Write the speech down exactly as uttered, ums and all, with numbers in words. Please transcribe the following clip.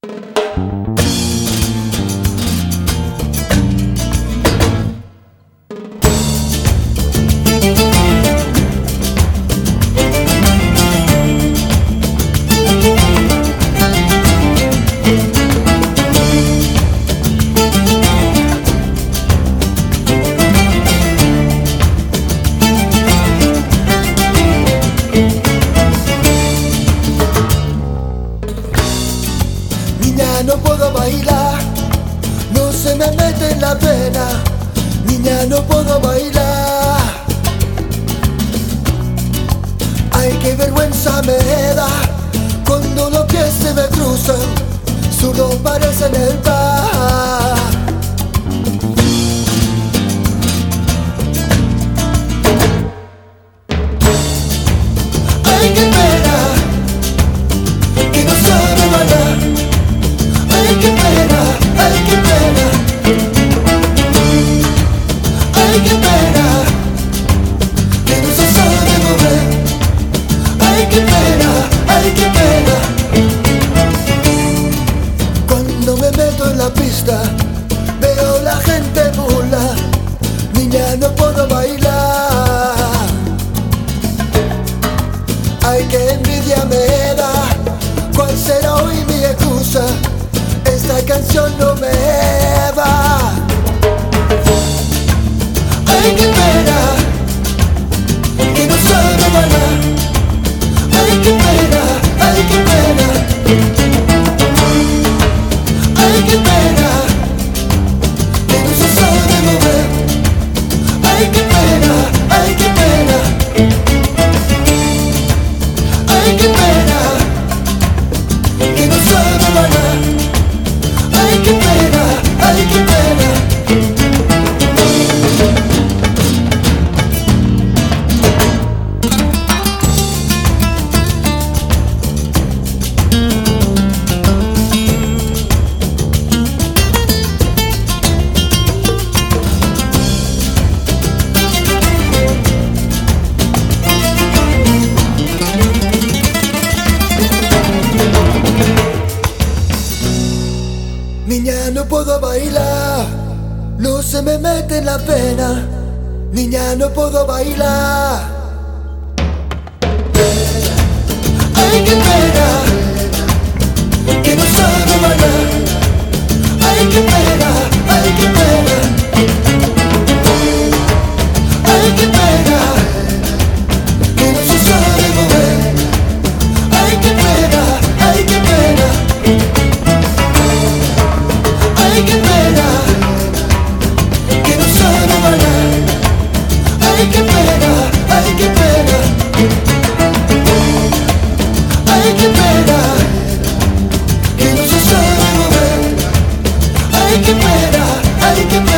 Niña, no puedo bailar, no se me mete en la pena. Niña, no puedo bailar. Ay, qué vergüenza me da cuando los pies se me cruzan, solo parecen el bar. Ay, qué pena que no sabe bailar. Ay, qué pena, ay, qué pena. Ay, qué pena que no se sabe mover. Ay, qué pena, ay, qué pena. Cuando me meto en la pista veo la gente burla. Niña, no puedo bailar. Ay, qué envidia me da. ¿Cuál será hoy mi excusa? Esta canción no me va. Ay, qué pena que no sabe bailar. Ay, qué pena, ay, qué pena. Ay, qué pena que no se sabe mover. Ay, qué pena, ay, qué pena. Ay, qué pena que no sabe bailar. Ay, qué pena, ay, qué pena. Niña, no puedo bailar, no se me mete en la pena. Niña, no puedo bailar. Ay, qué pena que no sabe bailar. Ay, qué pena, ay, qué pena. Ay, qué pena que no se sabe mover. Ay, qué pena, ay, qué pena. Ay, qué pena que no sabe bailar. Ay, qué pena, ay, qué pena. Ay, qué pena que no se sabe mover. Ay, qué pena, ay, qué pena.